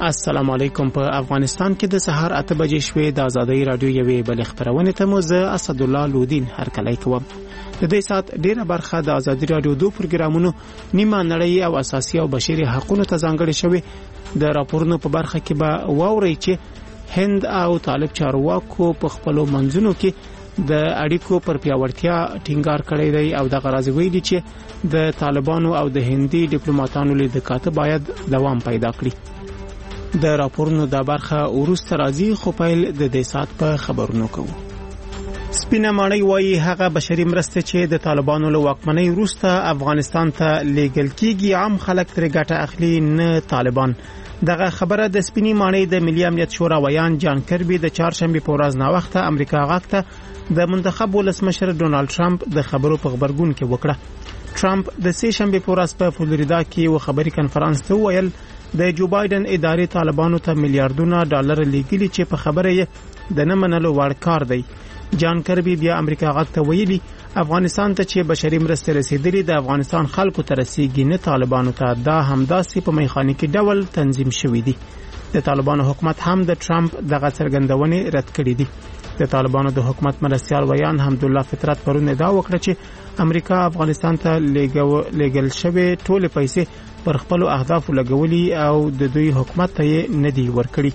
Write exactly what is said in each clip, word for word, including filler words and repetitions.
السلام علیکم. په افغانستان کې د سهار اته بجې شوې د ازادۍ رادیو یوې بل خبرونه ته مو زه اسد الله لودین هرکلی کوم. د دې سات ډیره برخه د ازادۍ رادیو دوه پروګرامونو نیمه نړۍ او اساسي او بشري حقوقو ته ځانګړي شوی. د راپورونو په برخه کې به واوري چې هند او طالب چارواکو په خپلو منځونو کې د اړیکو پر پیاوړتیا ټینګار کړی دی او د غرض ویلي چې د طالبانو او د هندي ډیپلوماټانو لیدل کاته باید دوام پیدا کړي. د راپورونو د برخه ورسته راځي خو پیل د دې سات په خبرونو کوو. سپینه ماڼۍ وایي هغه بشري مرسته چې د طالبانو له واکمنۍ وروسته افغانستان ته لیږل کیږي عام خلک ترې ګټه اخلي نه طالبان. دغه خبره د سپینې ماڼۍ د ملي امنیت شورا ویان جان کربي د چهارشنبه په ورځ نا وخته امریکا غاکته د منتخب ولسمشر ډونالد ټرمپ د خبرو په خبرګون کې وکړه. ټرمپ د سه شنبه په ورځ په فلوریدا کې یو خبري کنفرانس ته ویل د جو بایدن ادارې طالبانو ته میلیارډونه ډالر لیږلي چې په خبره یې د نه منلو وړ کار دی. جان کربي بیا امریکا غاکته ویلي افغانستان ته چې بشري مرسته رسیدلې د افغانستان خلکو ته رسیږي نه طالبانو ته. دا همداسې په میخانیکي ډول تنظیم شوی دی. د طالبانو حکومت هم د ټرمپ دغه څرګندونې رد کړې دي. د طالبانو د حکومت مرستيال ویان حمدالله فطرت پرون ادعا وکړه چې امریکا افغانستان ته لیږل شوی ټول پیسې پر خپل اهدافو لګولي او د دوی حکومت ته نه دی ورکړي.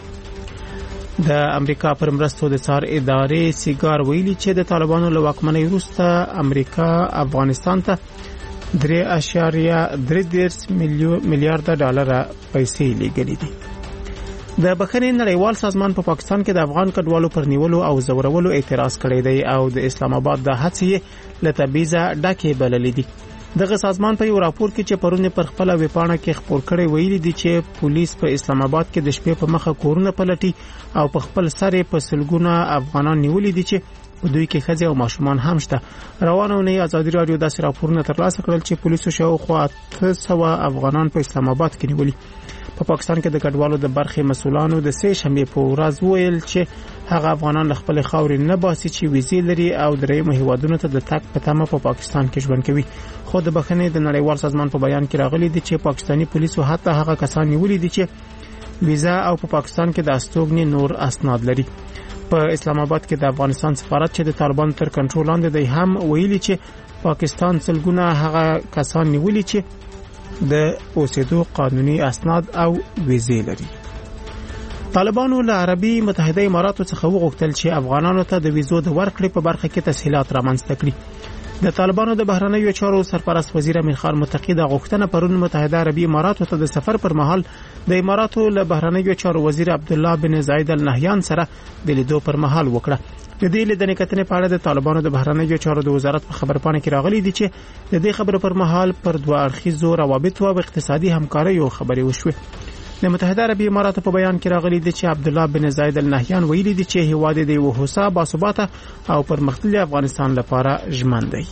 د امریکا پر مرستو د څار ادارې سیګار ویلي چې د طالبانو له واکمنۍ وروسته امریکا افغانستان ته درې اعشاریه درې میلیارډ ډالر پیسې لیږلي دي. د بخښنې نړیوال سازمان په پا پاکستان کې د افغان کډوالو پر نیولو او زورولو اعتراض کړی دی او د اسلام آباد د هڅې له تبعیضه ډکې بللې دي. دغه سازمان په یو راپور کې چې پرونه پر خپل ویبپاڼه کې خبر کړی ویلي دي چې پولیس په اسلام آباد کې د شپې په مخه کورونه پلټي او په خپل سر په سلګونه افغانان نیولي دي چې په دوی کې ښځې او ماشومان هم شته. روانه ونې ازادي رادیو داسې راپورونه ترلاسه کړل چې پولیسو شاوخوا اته سوه افغانان په اسلام آباد کې نیولي. په پاکستان کې د کډوالو د برخې مسولانو د سه شنبه په ورځ ویل چې هغه افغانان له خپل خاورې نه باسي چې ویزې لري او درېیمه هیوادونو ته د تګ په تمه په پاکستان کې ژوند کوي. خو د بخښنې د نړیوال سازمان په بیان کې راغلي دي چې پاکستانی پولیسو حتی هغه کسان نیولي دي چې ویزا او په پاکستان کې د استوګنې نور اسناد لري. په اسلام آباد کې د افغانستان سفارت چې د طالبانو تر کنټرول لاندې دی هم ویلي چې پاکستان سلګونه هغه کسان نیولي چې د اوسېدو قانوني اسناد او ویزې لري. طالبانو له عربي متحده اماراتو څخه وغوښتل چې افغانانو ته د ویزو د ورکړې په برخه کې تسهیلات رامنځته کړي. د طالبانو د بهرنیو چارو سرپرست وزیر امیر خان متقی د غوښتنه پرون متحده عربي اماراتو ته د سفر پر مهال د اماراتو له بهرنیو چارو وزیر عبد الله بن زاید ال نهیان سره د لیدو پر مهال وکړه. د دې لیدنې کتنې په اړه د طالبانو د بهرنیو چارو د وزارت په خبرپاڼه کې راغلي دي چې د دې خبرو پر مهال پر دوه اړخیزو روابطو او اقتصادي همکاریو خبرې وشوې. د متحده عربي اماراتو په بیان کې راغلي دي چې عبد الله بن زاید ال نهیان ویلي دي چې هیواد د یو هوسا باثباته او پرمختللي افغانستان لپاره ژمن دی.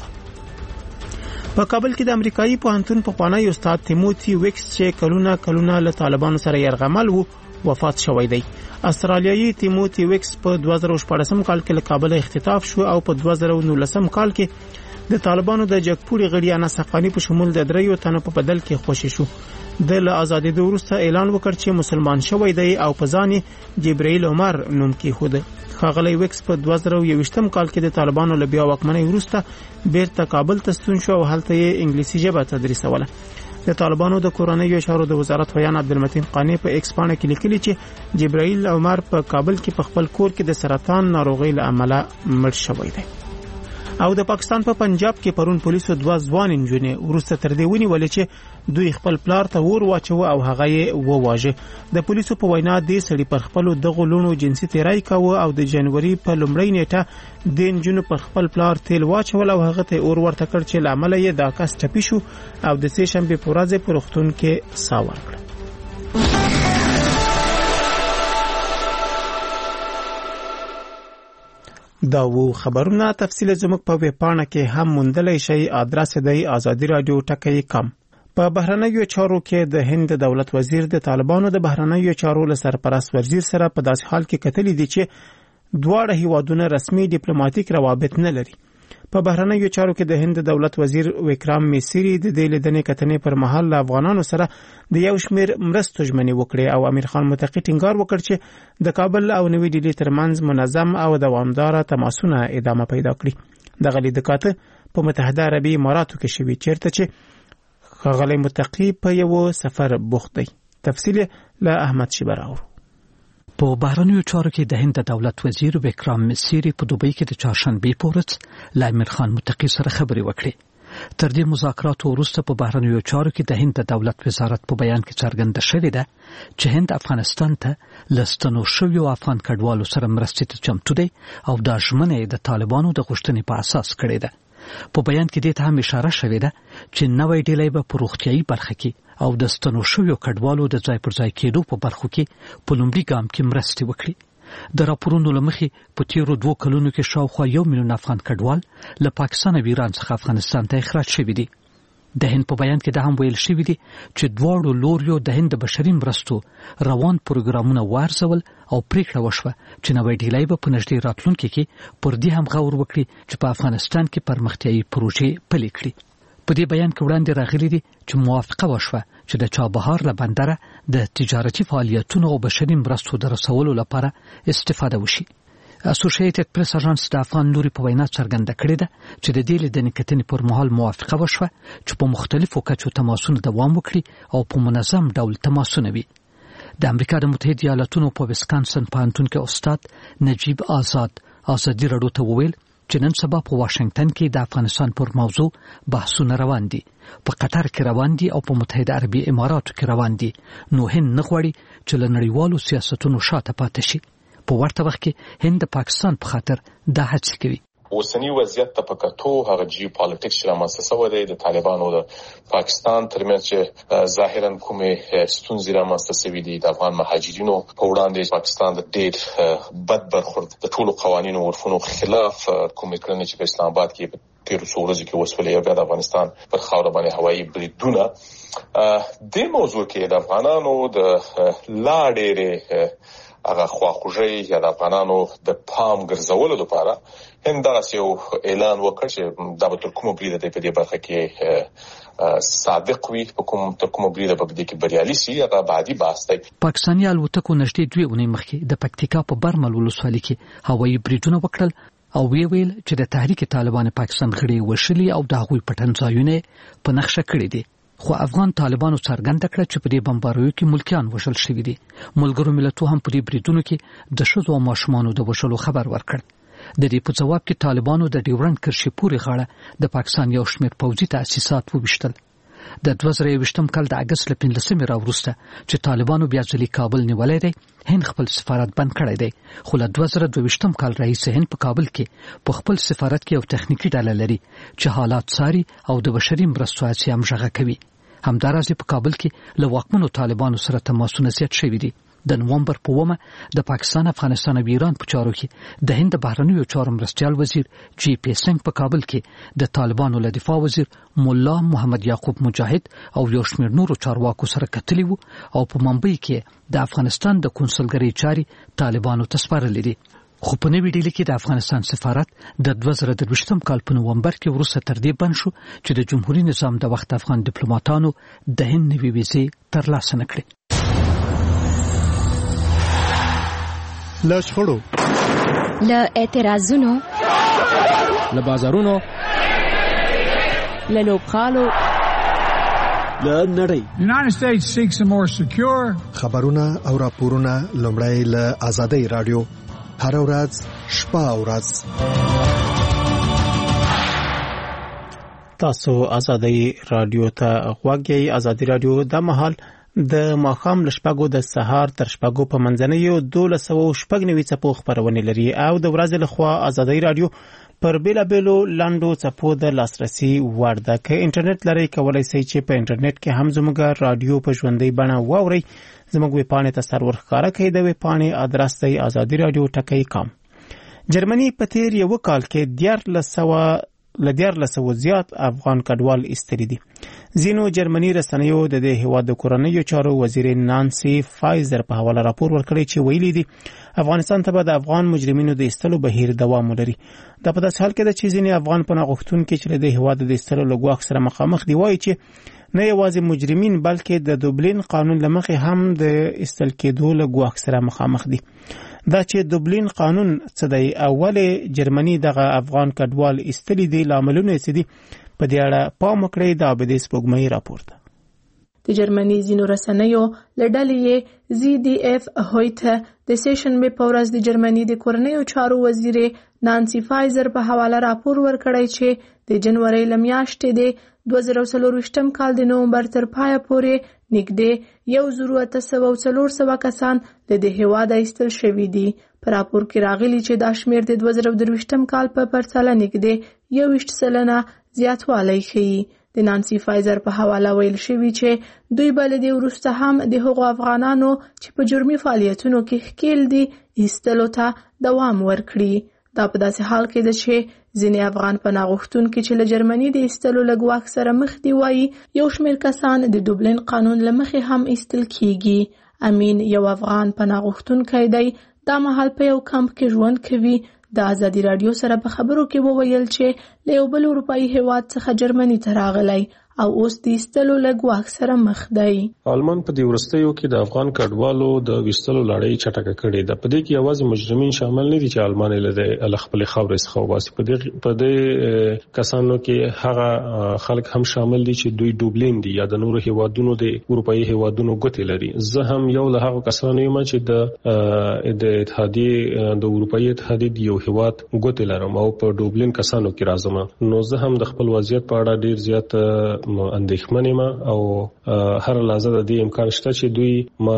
په کابل کې د امریکایي پوهنتون پخوانی استاد تیموتی ویکس چې کلونه کلونه له طالبانو سره یرغمل وو وفات شوی دی. استرالیایي تیموتی ویکس په دوه زره شپږم کال کې له کابل اختطاف شو او په دوه زره نولسم کال کې د طالبانو د جګپوري غړي انس افغاني په شمول د دریو تنو په بدل کې خوشی شو. د له ازادۍ وروسته اعلان وکړ چې مسلمان شوی دی او په ځان جبرائیل عمر نوم کې خود. ښاغلی ویکس په دوه زره یوویشتم کال کې د طالبانو له بیا واکمنۍ وروسته بیرته کابل ته ستون شو او هلته یې انګلیسي ژبه تدریسوله. د طالبانو د کورنیو چارو د وزارت ویان عبدالمتین قانی په ایکس باندې کې لیکلي چې جبرائیل عمر په کابل کې په خپل کور کې د سرطان ناروغۍ له امله مړ شوی دی. او د پاکستان په پنجاب کې پرون پولیسو دوه ځوان انجونې ورسته تر دې ونیول چې دوی خپل پلار ته ور واچو او هغه یې وواژه. د پولیسو په وینا دې سړي پر خپل دغه لونو جنسي تیرای کاوه او د جنوري په لومړۍ نیټه د انجونو پر خپل پلار تیل واچول او هغه ته اور ورته کړ چې لامل یې دا کس ټپي شو او د سه شنبه په ورځ په روغتون کې سا ورکړ. دا وو خبرونه تفصیل زموږ په ویبپاڼه کې هم موندلای شئ. ادرس دی ازادي رادیو ټکی کم. په بهرنیو چارو کې د هند دولت وزیر د طالبانو د بهرنیو چارو له سرپرست وزیر سره په داسې حال کې کتلې دي چې دواړه هیوادونه رسمي ډیپلوماټیک روابط نه لري. په بهرنیو چارو کې د هند دولت وزیر وکرام میسری د دې لیدنې کتنې پر مهال له افغانانو سره د یو شمېر مرستو ژمنې وکړې او امیر خان متقي ټینګار وکړ چې د کابل او نوې ډیلي ترمنځ منظم او دوامداره تماسونه ادامه پیدا کړي. دغه لیدکاته په متحده عربي اماراتو کې شوی چیرته چې ښاغلی متقي په یو سفر بوخت دی. تفصیل له احمد شیبراو. په بهرنیو چارو کې د هند دولت وزیر وکرام میسری په دوبۍ کې د چهارشنبه په ورځ له امیر خان متقي سره خبرې وکړې. تر دې مذاکراتو وروسته په بهرنیو چارو کې د هند دولت وزارت په بیان کې څرګنده شوې ده چې هند افغانستان ته لستنو شویو افغان کډوالو سره مرستې ته چمتو دی او دا ژمنه د طالبانو د غوښتنې په اساس کړې ده. په بیان کې دې ته هم اشاره شوې ده چې نوې ډیلۍ به په روغتیايي برخه کې او د ستنو شویو کډوالو د ځای پر ځای کېدو په برخو کې په لومړي ګام کې مرستې وکړي. د راپورونو له مخې په تیرو دوه کلونو کې شاوخوا یو میلیون افغان کډوال له پاکستان او ایران څخه افغانستان ته اخراج شوي دي. د هند په بیان کې دا هم ویل شوي دي چې دواړو لوریو د هند بشري مرستو روان پروګرامونه وارزول او پریکړه وشوه چې نوې ډیلۍ به په نږدې راتلونکي کې پر دې هم غور وکړي چې په افغانستان کې پرمختیايي پروژې پلي کړي. په دې بیان کې وړاندې راغلي دي چې موافقه وشوه چې د چابهار له بندره د تجارتي فعالیتونو او بشري مرستو د رسولو لپاره استفاده وشي. اسوسییټډ پریس اژانس د افغان لوري په وینا څرګنده کړې ده چې د دې لیدنې کتنې پر مهال موافقه وشوه چې په مختلفو کچو تماسونه دوام وکړي او په منظم ډول تماسونه وي. د امریکا د متحده ایالاتونو په ویسکانسن پوهنتون کې استاد نجیب آزاد ازادي راډیو ته وویل چې نن سبا په واشنگټن کې د افغانستان پر موضوع بحثونه روان دي. په قطر کې روان دي او په متحده عربي اماراتو کې روان دي. نو هند نه غواړي چې له نړیوالو سیاستونو شاته پاتې شي. په ورته وخت کې هند د پاکستان په خاطر دا هڅه کوي. اوسنی وضعیت ته په کتو هغه جیو پالیټکس چې رامنځته شوی دی د طالبانو د پاکستان ترمنځ چې ظاهرا کومې ستونزې رامنځته شوي دي د افغان مهاجرینو په وړاندې پاکستان د ډېر بد برخورد د ټولو قوانینو او عرفونو خلاف کومې کړنې چې په اسلام آباد کې تیرو څو ورځو کې وسولې او بیا د افغانستان پر خاوره باندې هوایي بریدونه د موضوع کې د افغانانو د لا ډېرې هغه خواخوږي یا د افغانانو د پام ګرځولو لپاره هند داسې یو اعلان وکړ چې د بل کومو بریده په دې برخه کې صادق وي په کوم تر کومو بریده په دې کې بریالي شي هغه بعدي بحث دی. پاکستاني الوتکو نږدې دوه اونۍ مخکې د پکتیکا په برمل ولسوالۍ کې هوایي بریدونه وکړل او وی ویل چې د تحریک طالبان پاکستان غړي وشلي او د هغوی پټنځایونه په نقشه کړی دي. خو افغان طالبانو څرګنده کړه چې په دې بمباریو کې ملکیان وشل شوي دي. ملګرو ملتونو هم په دې بریدونو کې د ښځو او ماشومانو د وشلو خبر ورکړ. د دې په جواب کې طالبانو د ډیورنډ کرښې پورې غاړه د پاکستان یو شمېر پوځي تاسیسات وویشتل. د دوه زره یوویشتم کال د اګست له پنځلسمې راوروسته چې طالبانو بیا ځلې کابل نیولای دی هند خپل سفارت بند کړی دی. خو له دوه زره دوه کال راهیسې هند په کابل کې په خپل سفارت کې یو تخنیکی ډله لري چې حالات څاري او د بشري مرستو هڅې هم غږ کوي. همدارنګه په کابل کې له واکمنو طالبانو سره تماسونه زیات شوي دي. د نومبر په اوومه د پاکستان، افغانستان او ایران په چارو کې د هند بهرنیو چارو مرستیال وزیر جی پی سنگ په کابل کې د طالبانو له دفاع وزیر مولا محمد یعقوب مجاهد او یو شمېر نورو چارواکو سره کتلي وو او په ممبئی کې د افغانستان د کنسولګرۍ چاري طالبانو ته سپارلې دي. خو په نوې ډیلي کې د افغانستان سفارت د دوه زره درویشتم کال په نومبر کې وروسته تر دې بند شو چې د جمهوریت نظام د وخت افغان ډیپلوماټانو د هند نوې ویزې ترلاسه نه کړې. له شخړو، له اعتراضونو، له بازارونو، له لوبغالو، له نړۍ. The United States seeks a more secure. خبرونه او راپورونه لومړی له آزادۍ رادیو هر ورځ شپه او ورځ. تاسو آزادۍ رادیو ته غوږ یې. آزادۍ رادیو د مهال د ماښام له شپږو د سهار تر شپږو په منځنیو دولس سوه شپږ نوي څپو خپرونې لري او د ورځې لخوا آزادۍ رادیو پر بیلابیلو لاندو څپو د لاسرسي وړ ده. که انټرنیټ لرئ کولای شئ چې په انټرنیټ کې هم زموږ رادیو په ژوندۍ بڼه واورئ. زموږ ویبپاڼې ته سر ورښکاره کړئ. د ویبپاڼې ادرس دی آزادۍ رادیو ټکی کام. جرمني په تیر یو کال کې دیارلس سوه له دیارلسو زیات افغان کډوال ایستلي دي. ځینو جرمني رسنیو د دې هیواد د کورنیو چارو وزیر نانسي فایزر په حواله راپور ورکړی چې ویلي دي افغانستان ته به د افغان مجرمینو د ایستلو بهیر دوام ولري. دا په داسې حال کې ده چې ځینې افغان پناه غوښتونکي چې له دې هیواد د ایستلو له ګواښ سره مخامخ دي وایي چې نه یوازې مجرمین بلکې د دوبلین قانون له مخې هم د ایستل کېدو له ګواښ سره مخامخ دي. دا چې دوبلین قانون څه دی او ولې جرمني دغه افغان کډوال ایستلي دي لاملونه څه دي په دې اړه پام وکړئ. د عابدې سپوږمۍ راپور ده. د جرمني ځینو رسنیو له ډلې زی ډي اف هویته د سیشنبې په ورځ د جرمني د کورنیو چارو وزیر نانسي فایزر په حواله راپور ورکړی چې د جنوري له میاشتې د دوه زره څلرویشتم کال د نومبر تر پایه پورې نږدې یو زر اته سوه او څلور سوه کسان له دې هیواده ایستل شوي دي. په راپور کې راغلي چې دا شمېر د دوه زره درویشتم کال په پرتله نږدې یوویشت سلنه زیاتوالی ښیي. د نانسي فایزر په حواله ویل شوي چې دوی به له دې وروسته هم د هغو افغانانو چې په جرمي فعالیتونو کې ښکېل دي ایستلو ته دوام ورکړي. دا په داسې حال کې ده چې ځینې افغان پناه غوښتونکي چې له جرمني د ایستلو له ګواښ سره مخ دي وایي یو شمېر کسان د دوبلین قانون له مخې هم ایستل کیږي. امین یو افغان پناه غوښتونکی دی. دا مهال په یو کمپ کې ژوند کوي. د ازادي راډیو سره په خبرو کې وویل چې له یو بل اروپایي هیواد څخه جرمني ته راغلی او اوس د ایستلو له ګواښ سره مخ دی. آلمان په دې وروستیو کې د افغان کډوالو د ویستلو لړۍ چټکه کړې ده. په دې کې یوازې مجرمین شامل نه دي چې آلمان یې له خپلې خاورې څخه وباسي. په دې په دې کسانو کې هغه خلک هم شامل دي چې دوی دوبلین دي یا د نورو هیوادونو د اروپایي هیوادونو ګوتې لري. زه هم یو له هغه کسانو یم چې د د اتحادیې د اروپایي اتحادیې د یو هیواد ګوتې لرم او په دوبلین کسانو کې راځم. نو زه هم د خپل وضعیت په اړه ډیر زیات اندېښمن یم او هر لحظه د دې امکان شته چې دوی ما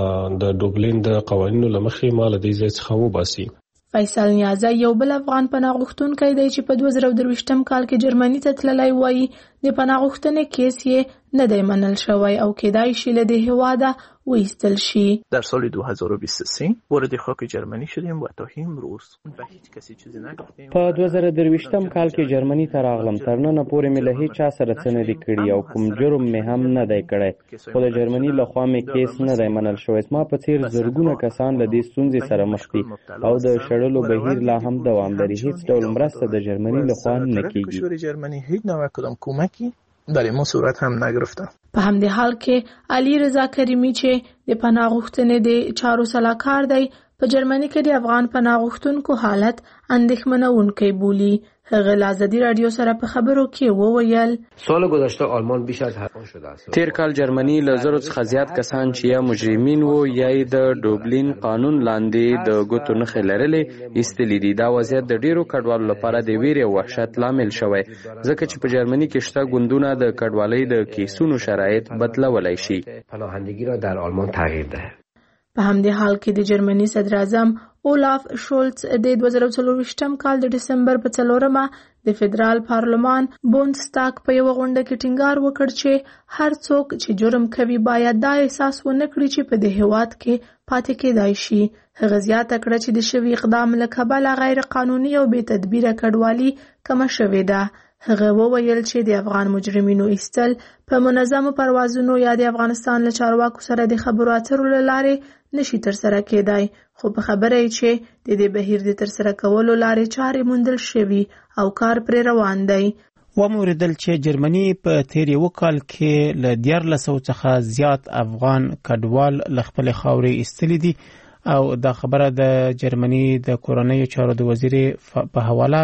د دوبلین د قوانینو له مخې ما له دې ځای څخه وباسي. فیصل نیازی یو بل افغان پناه غوښتونکی دی چې په دوه زره درویشتم کال کې جرمنی ته تللی وایي د پناه غوښتنې کیس یې نه دی منل شوی او کېدای شي له دې هیواده وایستل شي. در سال دو هزار و بیست و سه وارد خاک جرمنی شدیم و تا امروز به هیچ کسی چیزی نگفتیم. په دوه زره درویشتم کال کې جرمنی ته راغلم. تر نن پورې مې له هیڅ چا سره څه نه دي کړي او کوم جرم مې هم نه دی کړی. خو د جرمني له خوا مې کیس نه دی منل شوی. ما په څیر زرګونه کسان له دې ستونزې سره مخ دي او د شړلو بهیر لا هم دوام لري. هیڅ ډول مرسته د جرمنی له خوا نه کیږي. جرمنی هیچ نوع کدام کمکی برای ما صورت هم نگرفته. په همدې حال کې علي رضا کریمی چې د پناه غوښتنې د چارو سلاکار دی په جرمنی کې د افغان پناه غوښتونکو حالت اندېښمنونکی بولي. هغه له ازادي راډیو سره په خبرو کې وویل سال گذشته آلمان بیش از هر شده است. تیر کال جرمنی له زرو څخه زیات کسان چې یا مجرمین وو یا د دوبلین قانون لاندې د ګوتو نښې لرلې ایستلي دي. دا وضعیت د ډیرو کډوالو لپاره د ویرې او وحشت لامل شوی ځکه چې په جرمنی کې شته ګوندونه د کډوالۍ د کیسونو شرایط بدلولای شي. پناهندگی را در آلمان تغییر دهد. په همدې حال کې د جرمني صدر اعظم اولاف شولц د دوه زره څلرویشتم کال د ډسمبر په څلورمه د فدرال پارلمان بوندستاګ په یو غونډه کې ټینګار وکړ چې هر څوک چې جرم کوي باید دا احساس ونه کړي چې په دې هیواد کې پاتې کېدای شي. هغه زیاته کړه چې د شوي اقدام له کبله غیر قانوني او بې تدبیره کډوالي کمه شوې ده. هغه وویل چې د افغان مجرمینو ایستل په منظمو پروازونو یا د افغانستان له چارواکو سره د خبرو اترو له لارې نشي ترسره کېدای. خو په خبره یې چې د دې بهیر د ترسره کولو لارې چارې موندل شوي او کار پرې روان دی. وموریدل چې جرمني په تیر یو کال کې له دیارلسو څخه زیات افغان کډوال له خپلې خاورې ایستلي دي او دا خبره د جرمني د کورنیو چارو د وزیر په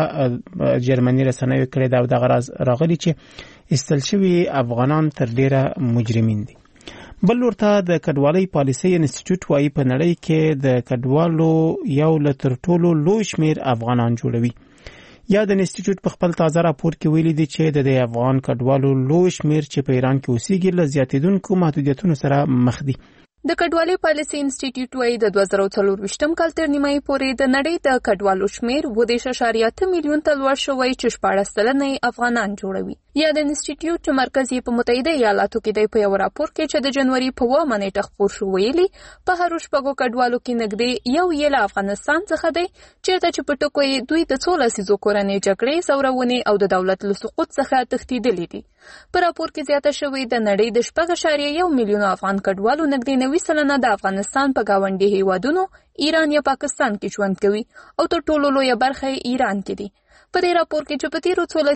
حواله جرمني رسنیو کړې ده او د غرض راغلي چې ایستل شوي افغانان تر ډیره مجرمین دي. بل ورته د کډوالۍ پالیسۍ انسټیټیوټ وايي په نړۍ کې د کډوالو یو له تر ټولو لوی شمیر افغانان جوړوي. یا د انسټیټیوټ په خپل تازه راپور کې ویلي دي چې د افغان کډوالو لوی شمیر چې په ایران کې اوسېږي له زیاتېدونکو محدودیتونو سره مخ دي. د کډوالۍ پالیسي انسټیټیوټ وايي د دوه زره څلور کال تر نیمایي پورې د نړۍ د کډوالو شمیر اووه دېرش اعشاریه اته میلیون ته لوړ شوی چې شپاړس سلنه افغانان جوړوي. یا د انسټیټیوټ مرکز یې په متحده ایالاتو کې دی په یو راپور کې چې د جنوري په اوومه نیټه خپور شو ویلي په هرو شپږو کډوالو کې نږدې یو یې له افغانستان څخه دی چېرته چې په ټکو یې دوی د څو لسیزو کورنۍ جګړې زورونې او د دولت له سقوط څخه تښتېدلي دي. په راپور کې زیاته شوې د نړۍ د شپږ اعشاریه یو میلیون افغان کډوالو نږدې نوي سلنه د افغانستان په ګاونډي هیوادونو ایران یا پاکستان کې ژوند کوي او تر ټولو لویه برخه یې ایران کې دي. په دې راپور کې چې په تیرو څو